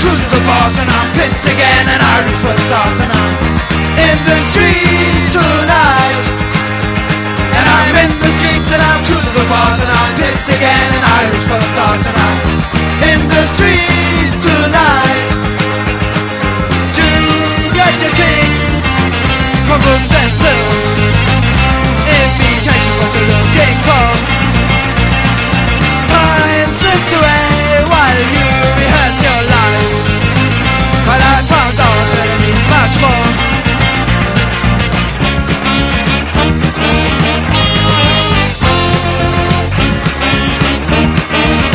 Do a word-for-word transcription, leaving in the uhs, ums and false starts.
true to the boss, and I'm pissed again, and I reach for the stars, and I'm in the street.